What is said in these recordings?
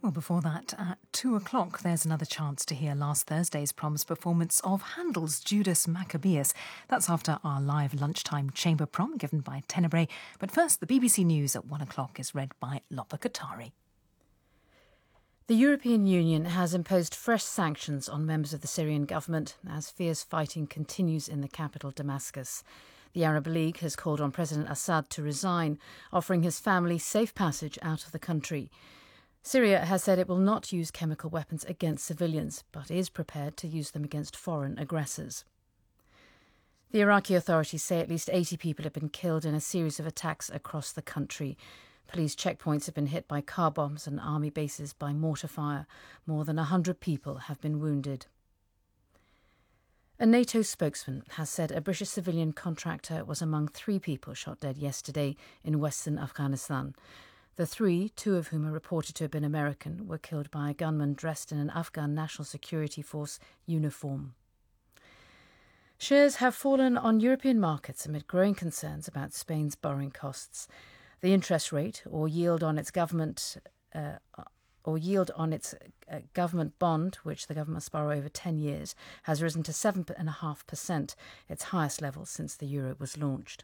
Well, before that, at 2 o'clock, there's another chance to hear last Thursday's Proms performance of Handel's Judas Maccabeus. That's after our live lunchtime chamber prom given by Tenebrae. But first, the BBC News at 1 o'clock is read by Lopa Katari. The European Union has imposed fresh sanctions on members of the Syrian government as fierce fighting continues in the capital, Damascus. The Arab League has called on President Assad to resign, offering his family safe passage out of the country. Syria has said it will not use chemical weapons against civilians, but is prepared to use them against foreign aggressors. The Iraqi authorities say at least 80 people have been killed in a series of attacks across the country. Police checkpoints have been hit by car bombs and army bases by mortar fire. More than 100 people have been wounded. A NATO spokesman has said a British civilian contractor was among 3 people shot dead yesterday in western Afghanistan. The 3, 2 of whom are reported to have been American, were killed by a gunman dressed in an Afghan National Security Force uniform. Shares have fallen on European markets amid growing concerns about Spain's borrowing costs. The interest rate, or yield on its government bond, which the government must borrow over 10 years, has risen to 7.5%, its highest level since the euro was launched.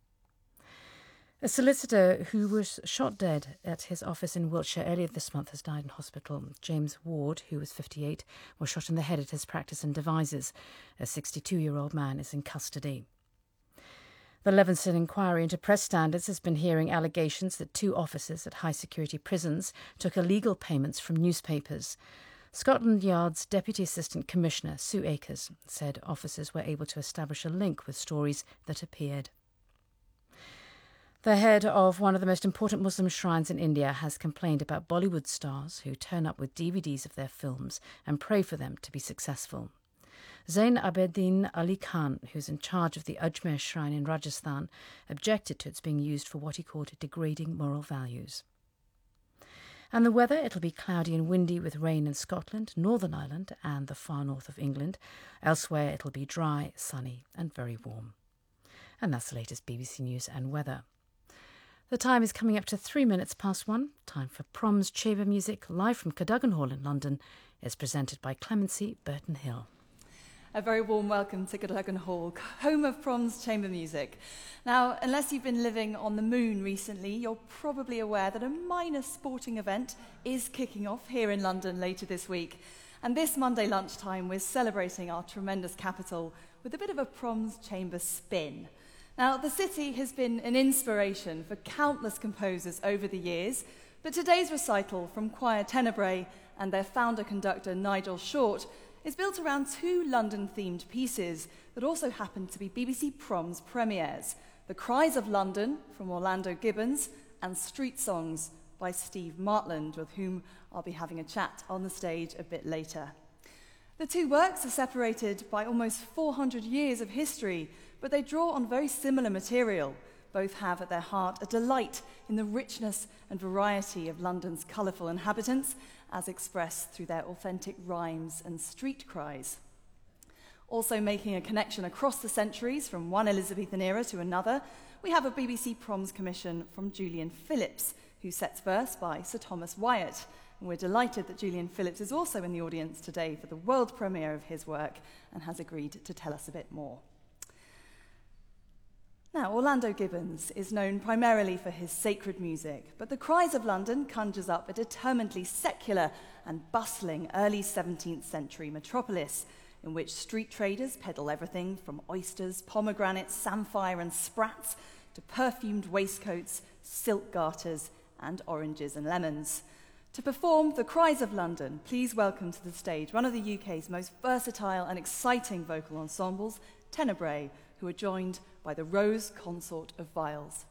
A solicitor who was shot dead at his office in Wiltshire earlier this month has died in hospital. James Ward, who was 58, was shot in the head at his practice in Devizes. A 62-year-old man is in custody. The Levenson inquiry into press standards has been hearing allegations that 2 officers at high-security prisons took illegal payments from newspapers. Scotland Yard's Deputy Assistant Commissioner, Sue Akers, said officers were able to establish a link with stories that appeared. The head of one of the most important Muslim shrines in India has complained about Bollywood stars who turn up with DVDs of their films and pray for them to be successful. Zain Abedin Ali Khan, who's in charge of the Ajmer shrine in Rajasthan, objected to its being used for what he called degrading moral values. And the weather, it'll be cloudy and windy with rain in Scotland, Northern Ireland and the far north of England. Elsewhere, it'll be dry, sunny and very warm. And that's the latest BBC News and weather. The time is coming up to 3 minutes past 1. Time for Proms Chamber Music, live from Cadogan Hall in London, is presented by Clemency Burton Hill. A very warm welcome to Cadogan Hall, home of Proms Chamber Music. Now, unless you've been living on the moon recently, you're probably aware that a minor sporting event is kicking off here in London later this week. And this Monday lunchtime, we're celebrating our tremendous capital with a bit of a Proms Chamber spin. Now, the city has been an inspiration for countless composers over the years, but today's recital from Choir Tenebrae and their founder-conductor Nigel Short is built around 2 London-themed pieces that also happen to be BBC Proms premieres, The Cries of London from Orlando Gibbons and Street Songs by Steve Martland, with whom I'll be having a chat on the stage a bit later. The 2 works are separated by almost 400 years of history, but they draw on very similar material. Both have at their heart a delight in the richness and variety of London's colourful inhabitants, as expressed through their authentic rhymes and street cries. Also making a connection across the centuries from one Elizabethan era to another, we have a BBC Proms commission from Julian Phillips, who sets verse by Sir Thomas Wyatt. And we're delighted that Julian Phillips is also in the audience today for the world premiere of his work and has agreed to tell us a bit more. Now, Orlando Gibbons is known primarily for his sacred music, but The Cries of London conjures up a determinedly secular and bustling early 17th century metropolis in which street traders peddle everything from oysters, pomegranates, samphire and sprats to perfumed waistcoats, silk garters and oranges and lemons. To perform The Cries of London, please welcome to the stage one of the UK's most versatile and exciting vocal ensembles, Tenebrae, who are joined by the Rose Consort of Viols.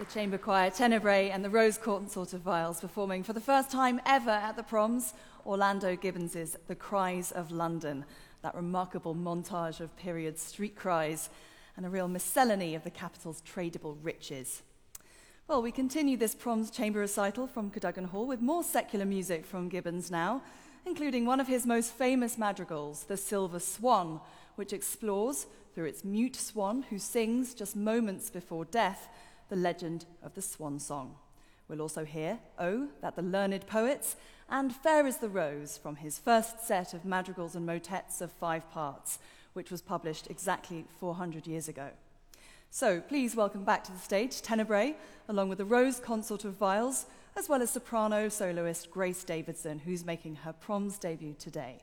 The Chamber Choir, Tenebrae and the Rose Consort of Viols performing for the first time ever at the Proms, Orlando Gibbons's The Cries of London, that remarkable montage of period street cries and a real miscellany of the capital's tradable riches. Well, we continue this Proms chamber recital from Cadogan Hall with more secular music from Gibbons now, including one of his most famous madrigals, The Silver Swan, which explores, through its mute swan who sings just moments before death, the legend of the swan song. We'll also hear Oh, That the Learned Poets, and Fair is the Rose from his first set of madrigals and motets of 5 parts, which was published exactly 400 years ago. So please welcome back to the stage Tenebrae, along with the Rose Consort of Viols, as well as soprano soloist Grace Davidson, who's making her Proms debut today.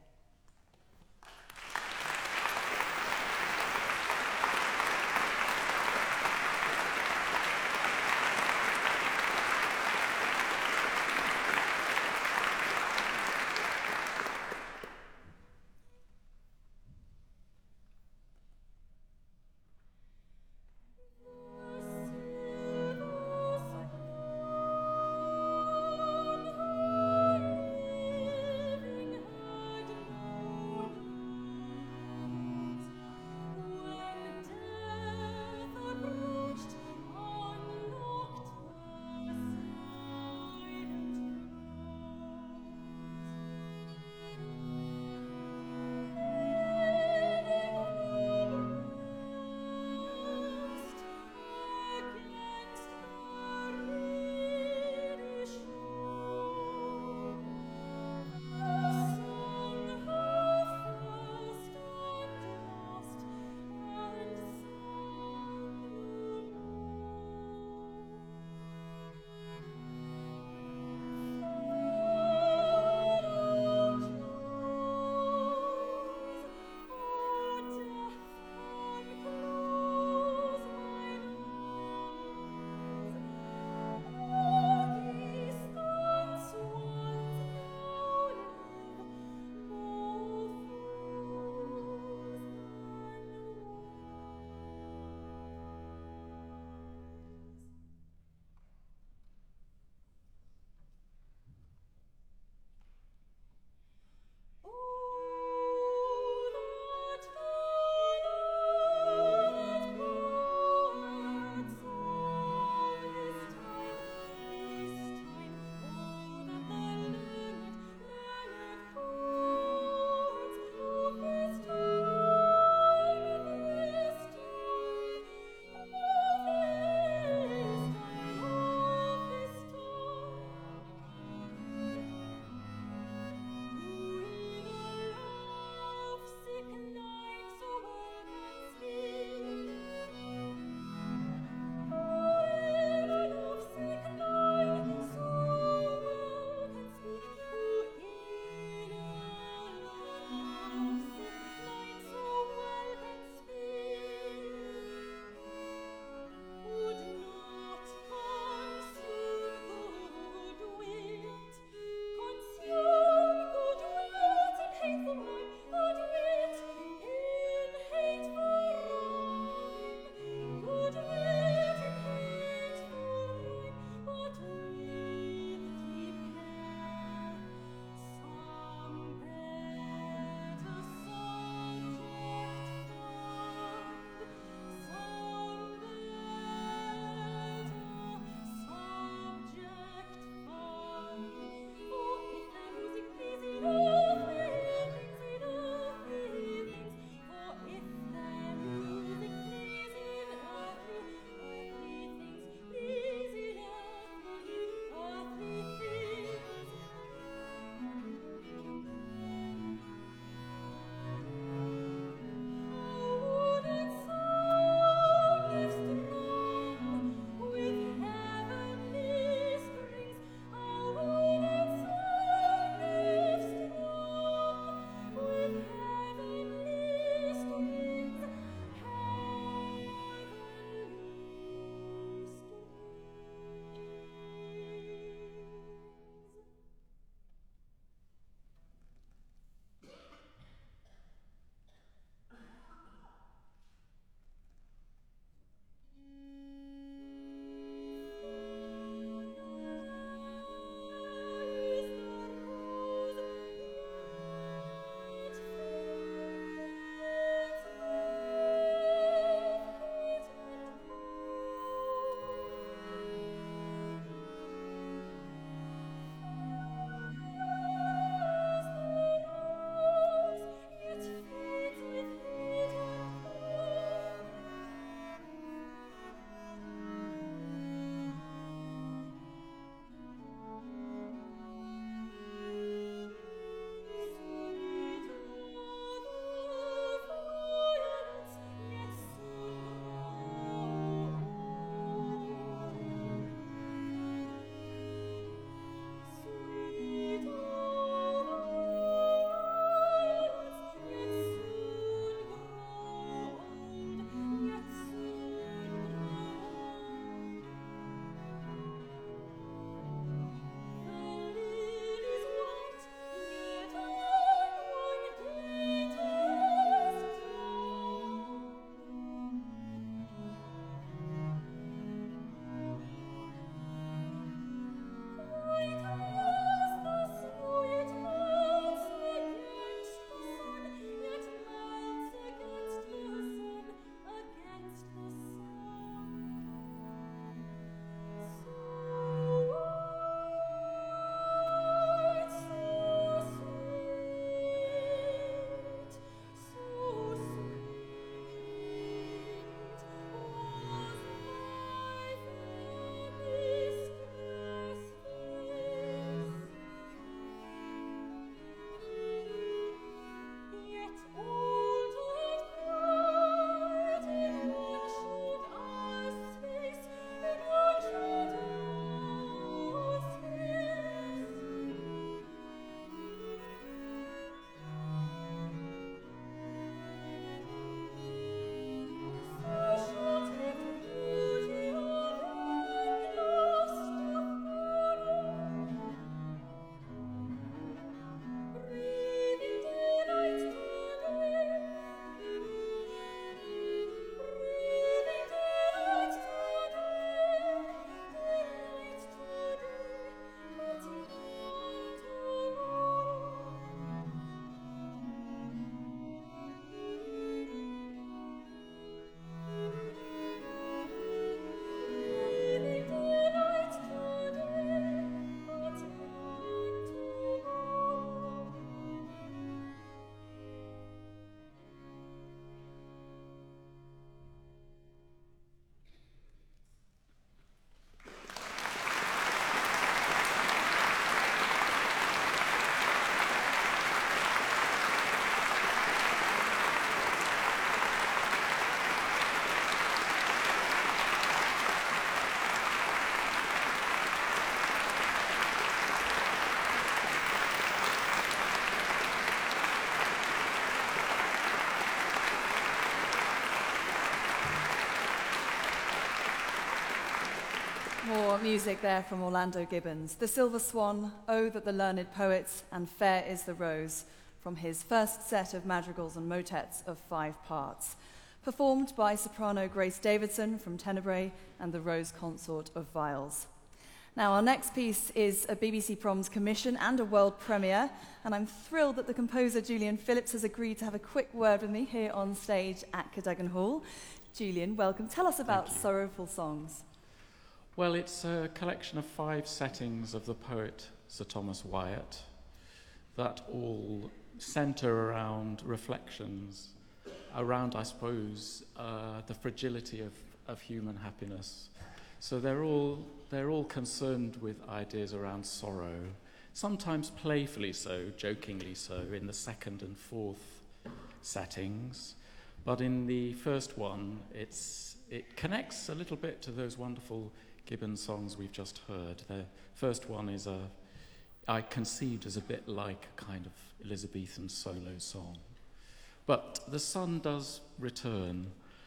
More music there from Orlando Gibbons. The Silver Swan, Oh That the Learned Poets, and Fair is the Rose, from his first set of madrigals and motets of 5 parts. Performed by soprano Grace Davidson from Tenebrae and the Rose Consort of Viles. Now, our next piece is a BBC Proms commission and a world premiere, and I'm thrilled that the composer Julian Phillips has agreed to have a quick word with me here on stage at Cadogan Hall. Julian, welcome. Tell us about Sorrowful Songs. Well, it's a collection of 5 settings of the poet Sir Thomas Wyatt that all centre around reflections, around, I suppose, the fragility of human happiness. So they're all concerned with ideas around sorrow, sometimes playfully so, jokingly so, in the 2nd and 4th settings. But in the first one, it connects a little bit to those wonderful Gibbons songs we've just heard. The first one is I conceived as a bit like a kind of Elizabethan solo song. But the sun does return,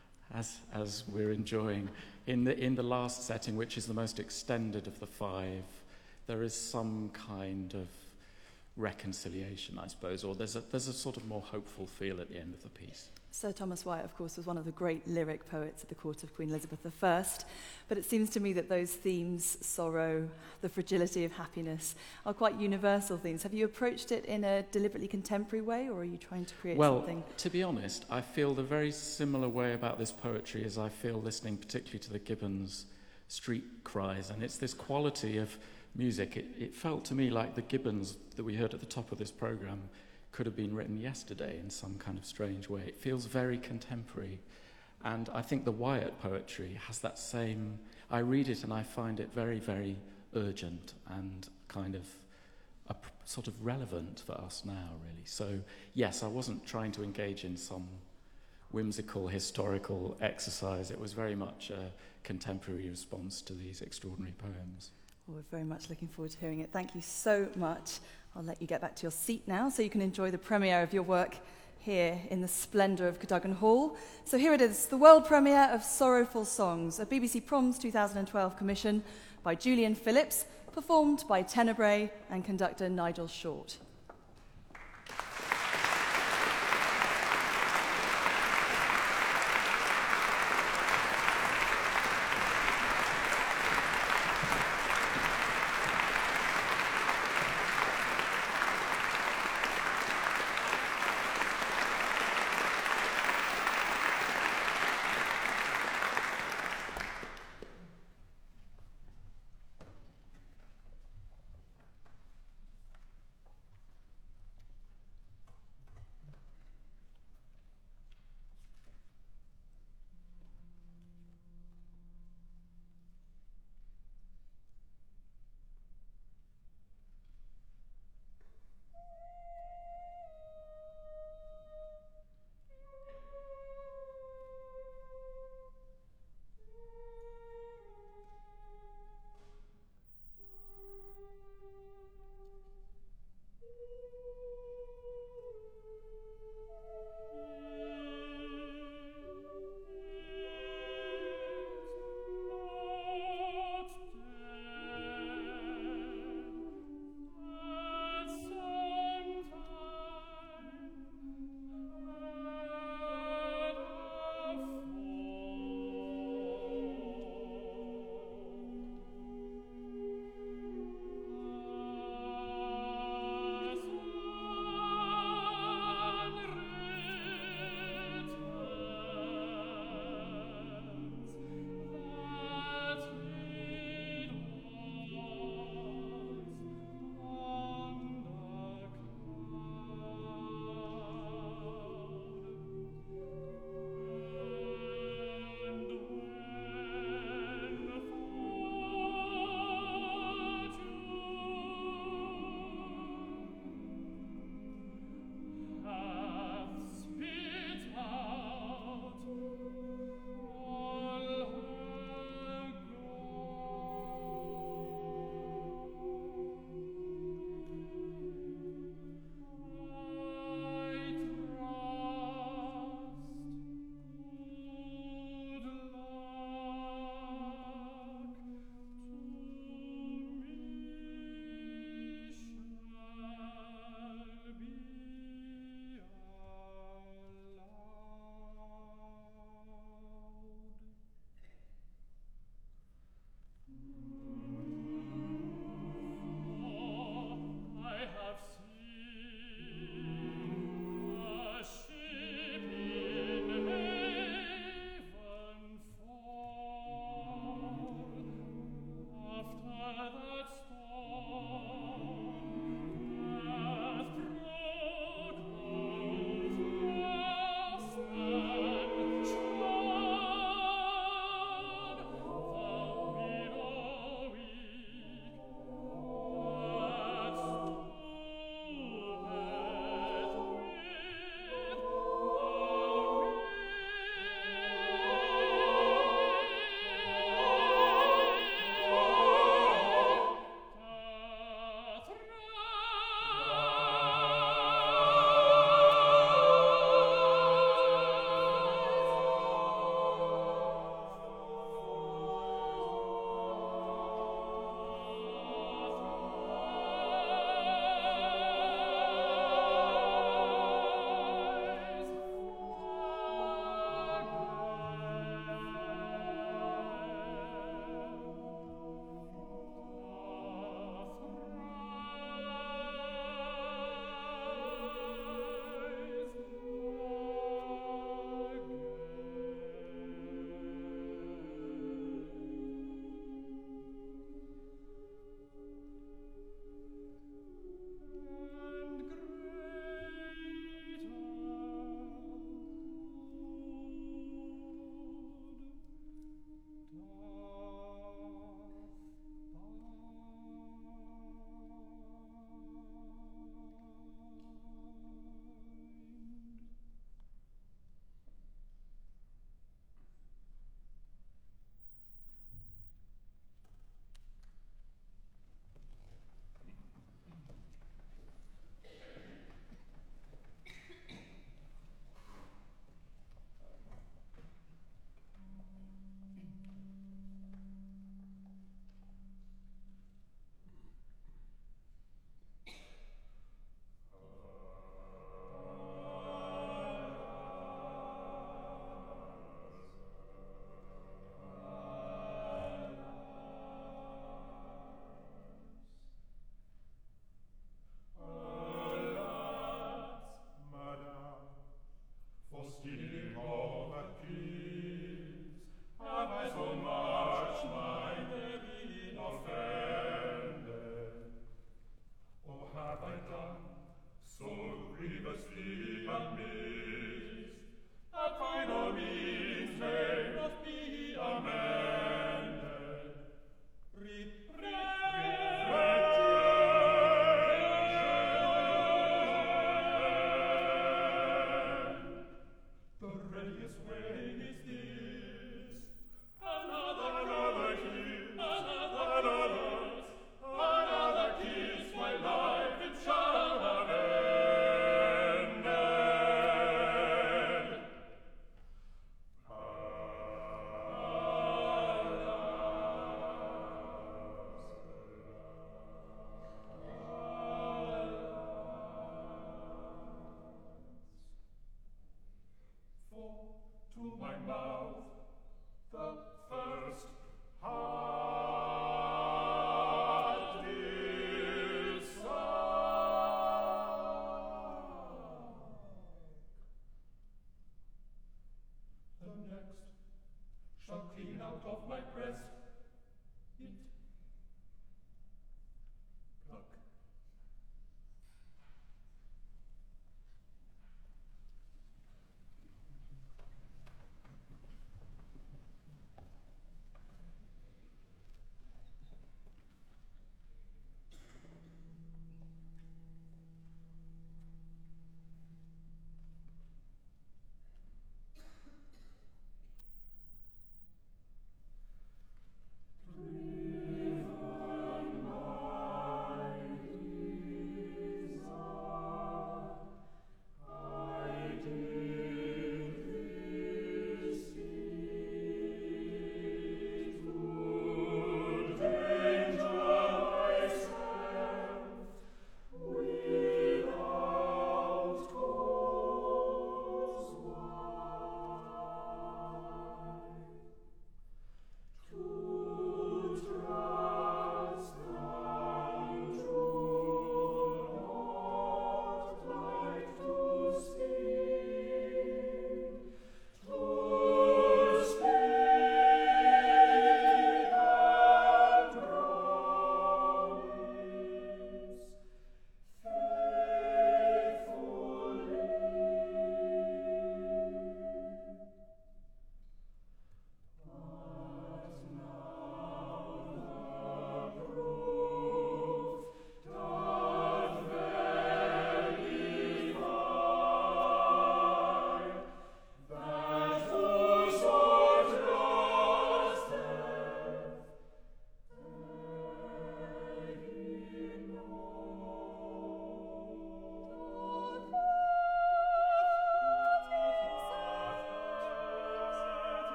as we're enjoying. In the last setting, which is the most extended of the 5, there is some kind of reconciliation, I suppose, or there's a sort of more hopeful feel at the end of the piece. Sir Thomas Wyatt, of course, was one of the great lyric poets at the court of Queen Elizabeth I, but it seems to me that those themes, sorrow, the fragility of happiness, are quite universal themes. Have you approached it in a deliberately contemporary way, or are you trying to create something? Well, to be honest, I feel the very similar way about this poetry as I feel listening particularly to the Gibbons street cries, and it's this quality of music. It felt to me like the Gibbons that we heard at the top of this programme could have been written yesterday in some kind of strange way. It feels very contemporary. And I think the Wyatt poetry has that same... I read it and I find it very, very urgent and kind of sort of relevant for us now, really. So, yes, I wasn't trying to engage in some whimsical historical exercise. It was very much a contemporary response to these extraordinary poems. Well, we're very much looking forward to hearing it. Thank you so much. I'll let you get back to your seat now so you can enjoy the premiere of your work here in the splendour of Cadogan Hall. So here it is, the world premiere of Sorrowful Songs, a BBC Proms 2012 commission by Julian Phillips, performed by Tenebrae and conductor Nigel Short.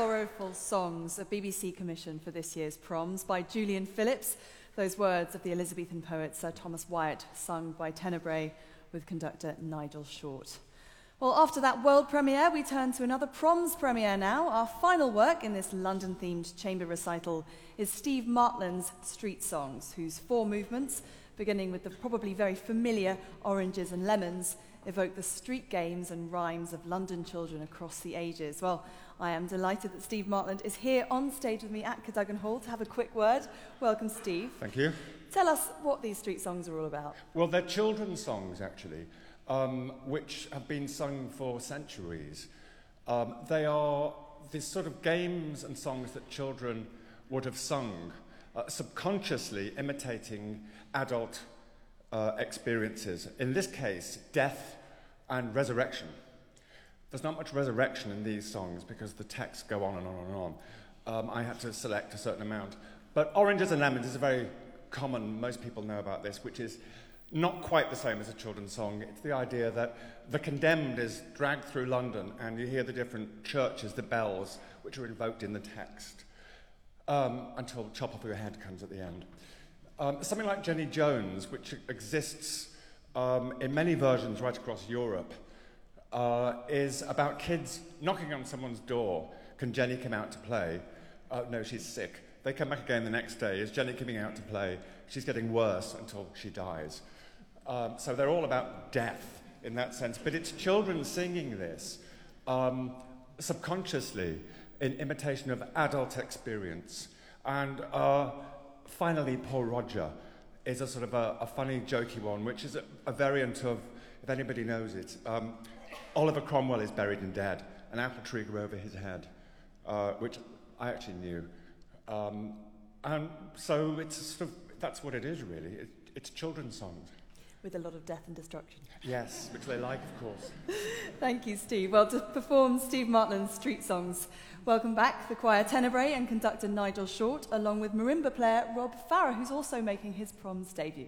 Sorrowful Songs, a BBC commission for this year's proms by Julian Phillips. Those words of the Elizabethan poet Sir Thomas Wyatt, sung by Tenebrae with conductor Nigel Short. Well, after that world premiere, we turn to another proms premiere now. Our final work in this London-themed chamber recital is Steve Martland's Street Songs, whose 4 movements, beginning with the probably very familiar Oranges and Lemons, evoke the street games and rhymes of London children across the ages. Well, I am delighted that Steve Martland is here on stage with me at Cadogan Hall to have a quick word. Welcome, Steve. Thank you. Tell us what these street songs are all about. Well, they're children's songs, actually, which have been sung for centuries. They are these sort of games and songs that children would have sung, subconsciously imitating adult experiences. In this case, death and resurrection. There's not much resurrection in these songs because the texts go on and on and on. I had to select a certain amount. But Oranges and Lemons is a very common, most people know about this, which is not quite the same as a children's song. It's the idea that the condemned is dragged through London and you hear the different churches, the bells, which are invoked in the text, until Chop Off Your Head comes at the end. Something like Jenny Jones, which exists in many versions right across Europe, is about kids knocking on someone's door. Can Jenny come out to play? No, she's sick. They come back again the next day. Is Jenny coming out to play? She's getting worse until she dies. So they're all about death in that sense. But it's children singing this subconsciously in imitation of adult experience. And finally, Poor Roger is a sort of a funny, jokey one, which is a variant of, if anybody knows it, Oliver Cromwell is buried and dead. An apple tree grew over his head, which I actually knew. And so it's sort of, that's what it is, really. It's children's songs. With a lot of death and destruction. Yes, which they like, of course. Thank you, Steve. Well, to perform Steve Martland's Street Songs, welcome back the choir Tenebrae and conductor Nigel Short, along with marimba player Rob Farah, who's also making his proms debut.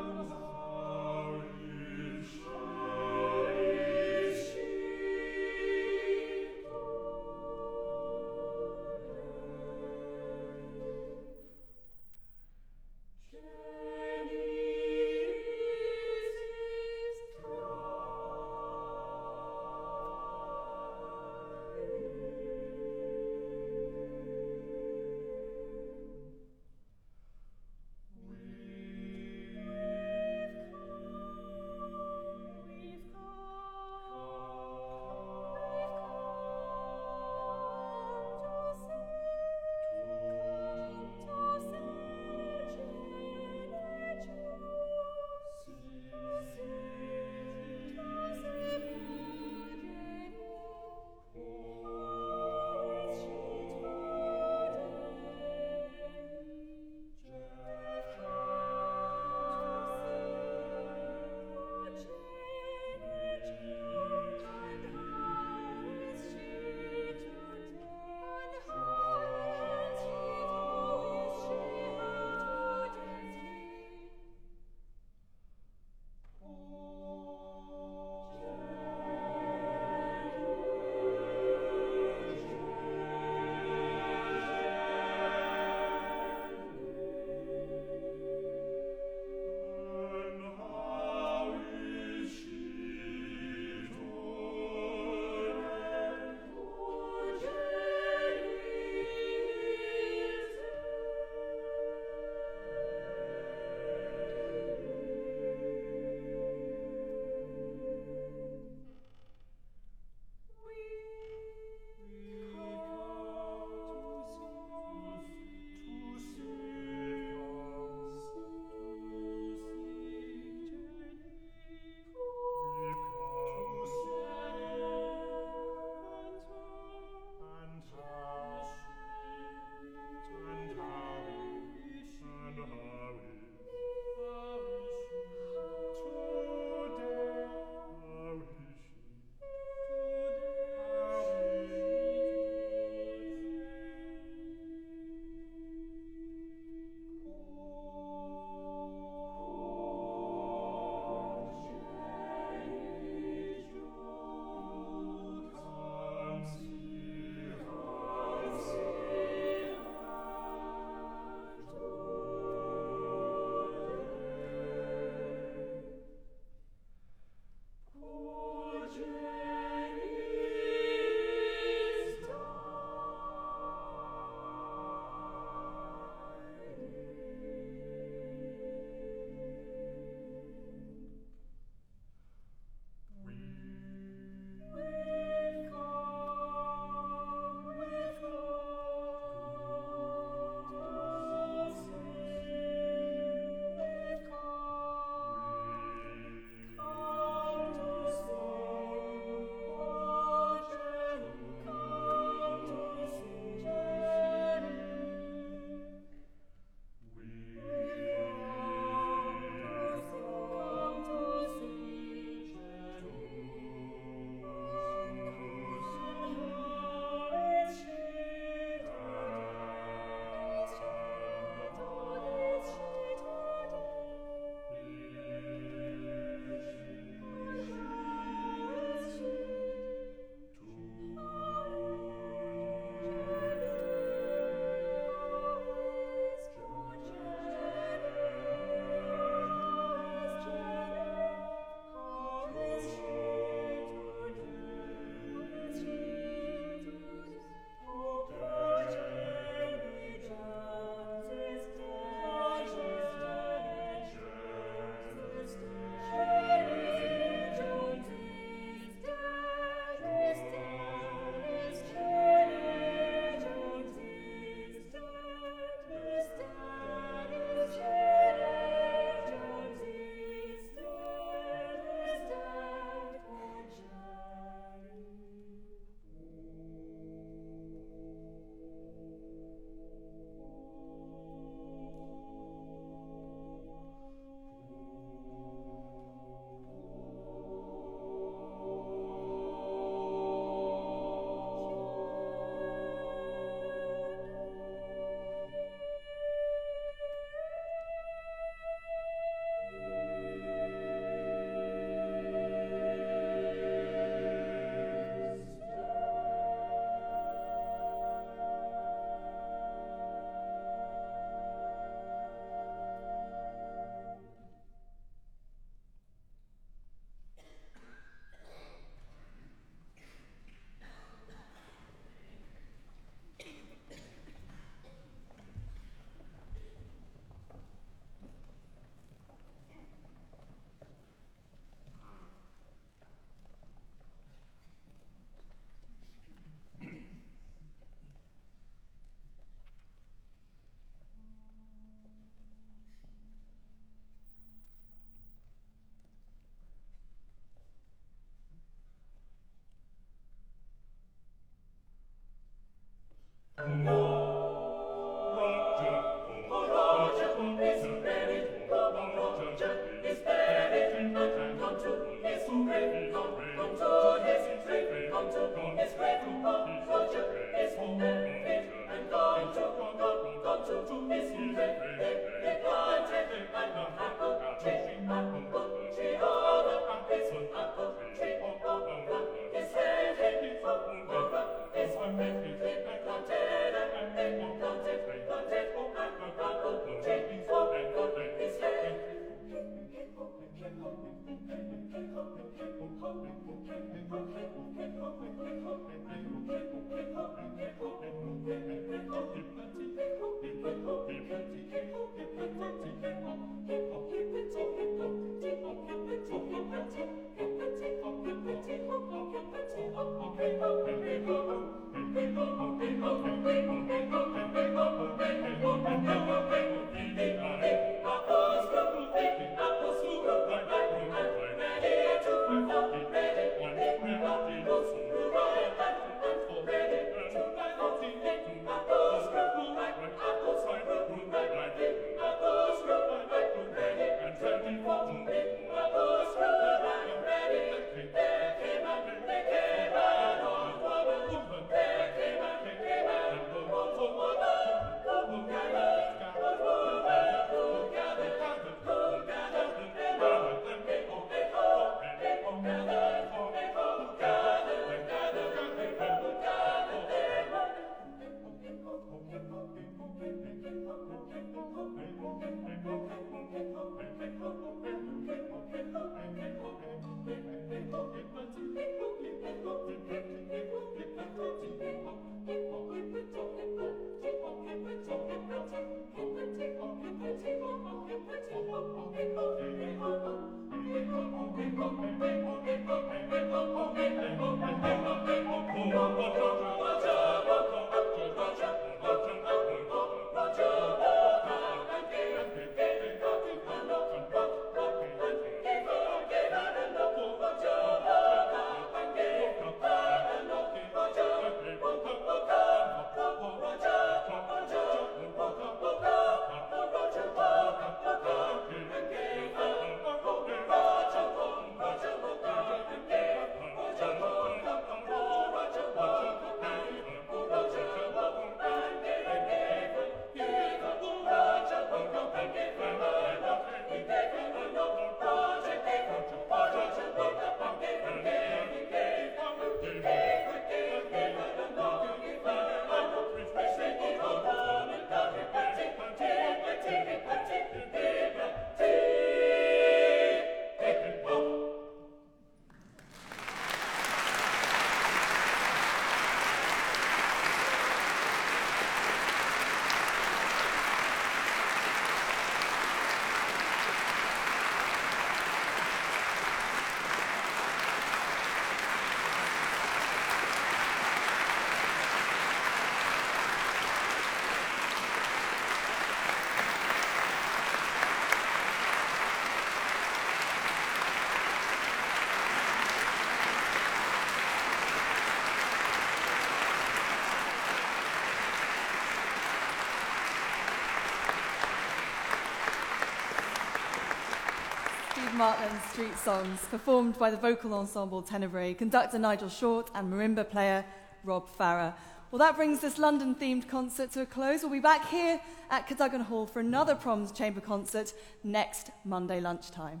Martland's Street Songs, performed by the vocal ensemble Tenebrae, conductor Nigel Short and marimba player Rob Farah. Well, that brings this London-themed concert to a close. We'll be back here at Cadogan Hall for another Proms Chamber concert next Monday lunchtime.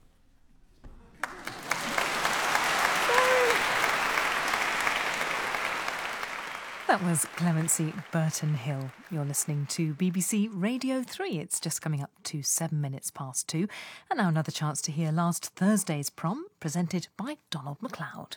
That was Clemency Burton Hill. You're listening to BBC Radio 3. It's just coming up to 7 minutes past 2. And now another chance to hear last Thursday's prom, presented by Donald MacLeod.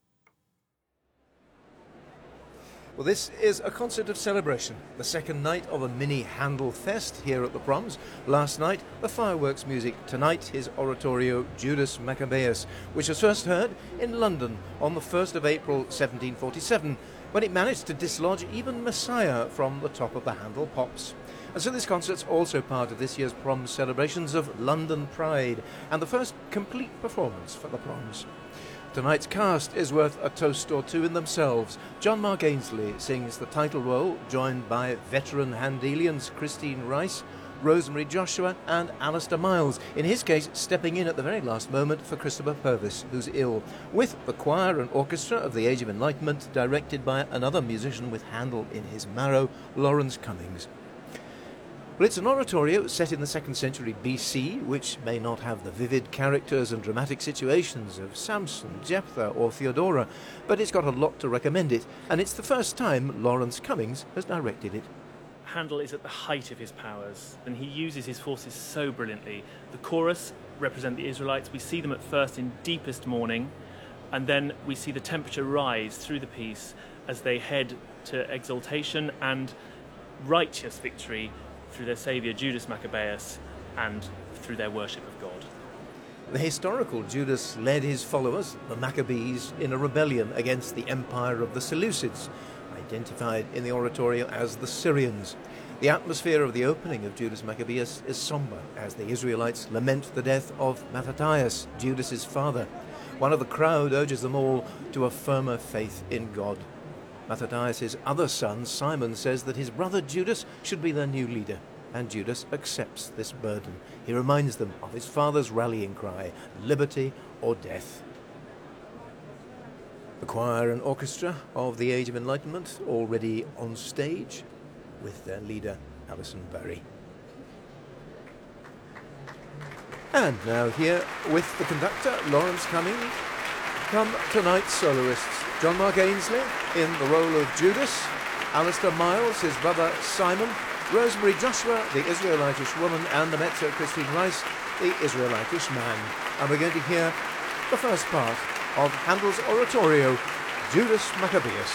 Well, this is a concert of celebration, the second night of a mini Handel Fest here at the Proms. Last night, the fireworks music. Tonight, his oratorio Judas Maccabeus, which was first heard in London on the 1st of April 1747, when it managed to dislodge even Messiah from the top of the Handel Pops. And so this concert's also part of this year's Proms celebrations of London Pride, and the first complete performance for the Proms. tonight's cast is worth a toast or two in themselves. John Mark Ainsley sings the title role, joined by veteran Handelians Christine Rice, Rosemary Joshua and Alistair Miles, in his case stepping in at the very last moment for Christopher Purvis, who's ill, with the choir and orchestra of the Age of Enlightenment directed by another musician with Handel in his marrow, Lawrence Cummings. Well, it's an oratorio set in the 2nd century BC, which may not have the vivid characters and dramatic situations of Samson, Jephthah or Theodora, but it's got a lot to recommend it, and it's the first time Lawrence Cummings has directed it. Handel is at the height of his powers, and he uses his forces so brilliantly. The chorus represent the Israelites. We see them at first in deepest mourning, and then we see the temperature rise through the piece as they head to exaltation and righteous victory through their saviour Judas Maccabeus and through their worship of God. The historical Judas led his followers, the Maccabees, in a rebellion against the empire of the Seleucids, identified in the oratorio as the Syrians. The atmosphere of the opening of Judas Maccabeus is sombre as the Israelites lament the death of Mattathias, Judas's father. One of the crowd urges them all to a firmer faith in God. Mattathias' other son, Simon, says that his brother Judas should be their new leader, and Judas accepts this burden. He reminds them of his father's rallying cry, liberty or death. The choir and orchestra of the Age of Enlightenment already on stage with their leader, Alison Berry. And now here with the conductor, Lawrence Cummings, come tonight's soloists. John Mark Ainsley in the role of Judas, Alistair Miles, his brother Simon, Rosemary Joshua, the Israelitish woman, and the mezzo Christine Rice, the Israelitish man. And we're going to hear the first part of Handel's oratorio, Judas Maccabeus.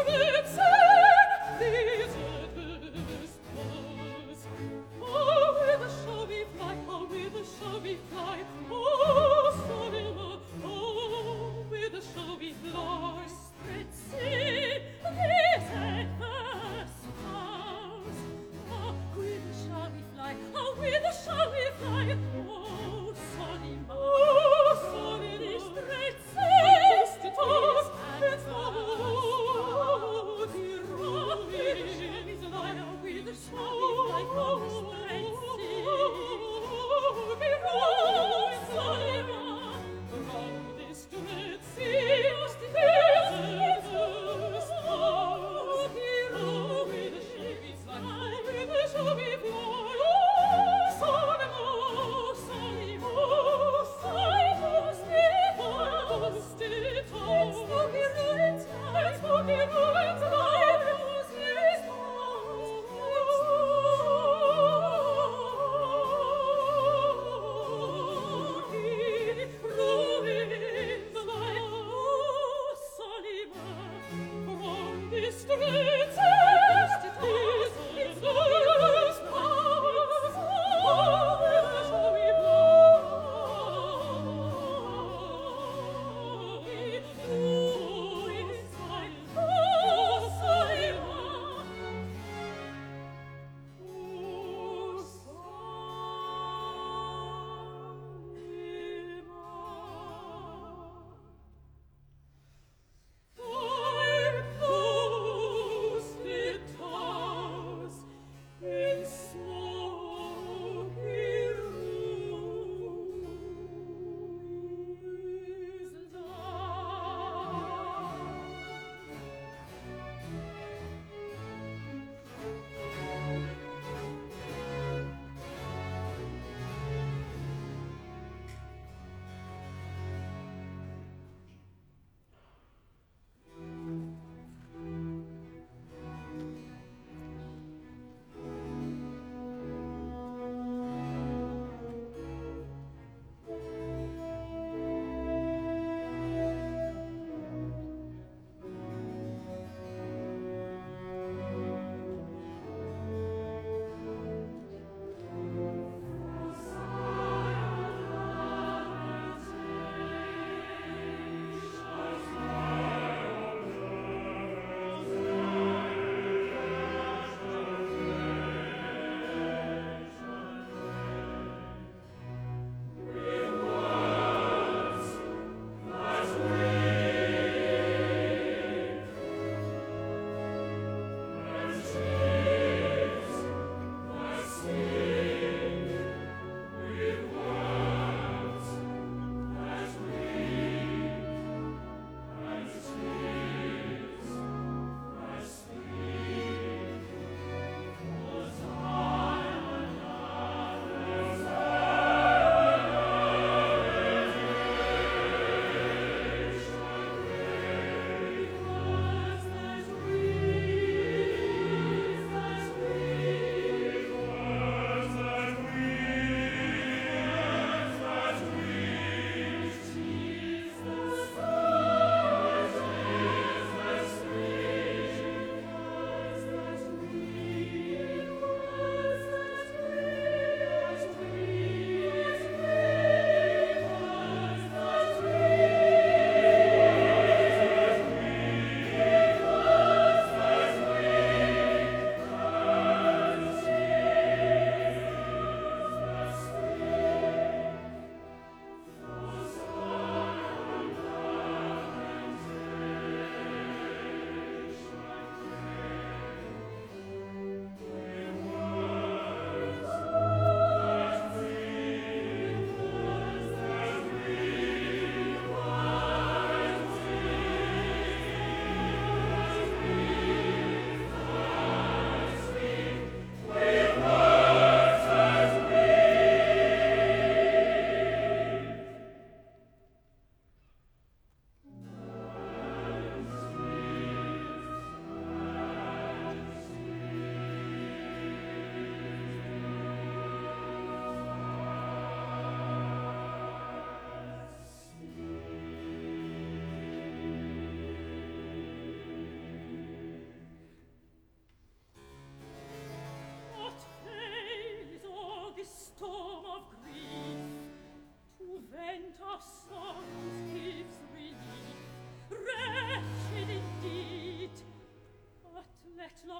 Oh,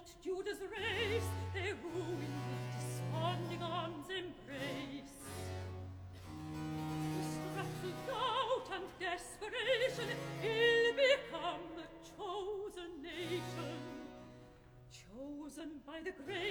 at Judas' race, they ruin with desponding arms embrace. Struck with doubt and desperation, he'll become the chosen nation, chosen by the great